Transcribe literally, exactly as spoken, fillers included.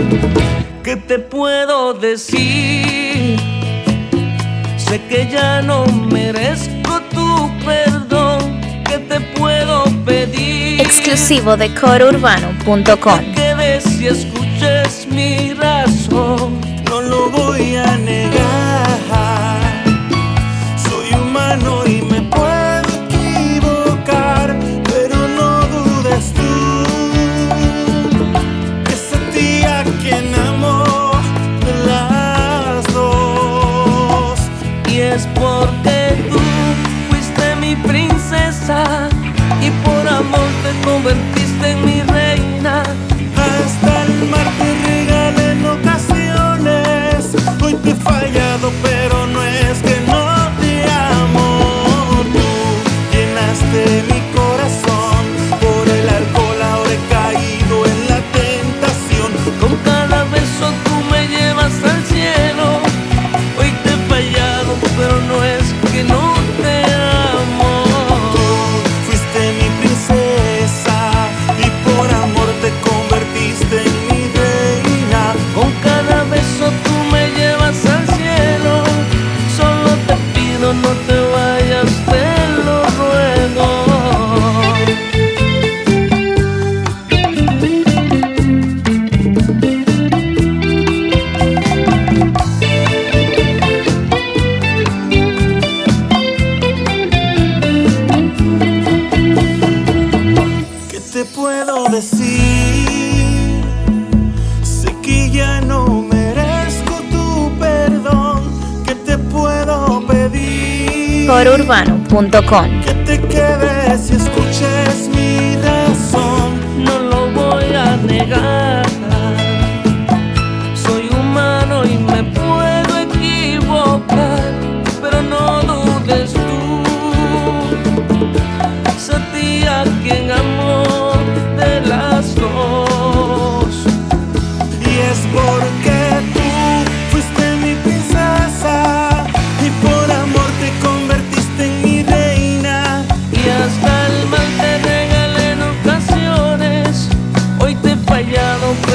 ¿Qué te puedo decir? Sé que ya no merezco tu perdón. ¿Qué te puedo pedir? Exclusivo de coro urbano punto com. Que quedes y escuches mi razón. No lo voy a negar. Soy humano y me puedo equivocar, pero no dudes tú que es a ti a quien amo de las dos. Y es porque tú fuiste mi princesa y por amor te convertiste en mi reina. Hasta el mar te regalé en ocasiones. Hoy te he fallado, pero no es que no te amo. Tú llenaste mi corazón. Por el alcohol ahora he caído en la tentación. Con cada beso tú me llevas al cielo. Hoy te he fallado, pero no es que no te amo. Tú fuiste mi princesa y por amor te convertiste en mi reina. Con cada beso tú me llevas al cielo. Solo te pido no te vayas, te lo ruego. ¿Qué te puedo decir? Sé que ya no merezco tu perdón. ¿Qué te puedo pedir? coro urbano punto com. Que te quedes y escuches mi razón. No lo voy a negar. Soy humano y me puedo equivocar, pero no dudes tú. Es a ti a quien amo de las dos. Y es porque tú fuiste mi princesa y por amor te convertiste en mi reina. Y hasta el mal te regalé en ocasiones. Hoy te he fallado,